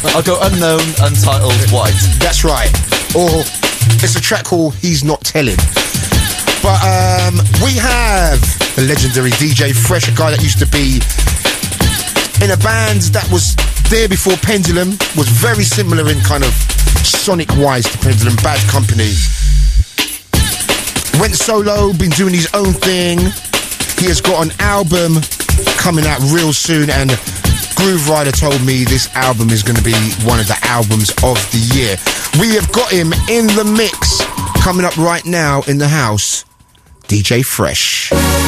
I'll go unknown, untitled, white. That's right. Or it's a track called He's Not Telling. But we have the legendary DJ Fresh, a guy that used to be in a band that was there before Pendulum, was very similar in kind of sonic-wise to Pendulum, Bad Company. Went solo, been doing his own thing. He has got an album coming out real soon, and Groove Rider told me this album is going to be one of the albums of the year. We have got him in the mix, coming up right now in the house, DJ Fresh.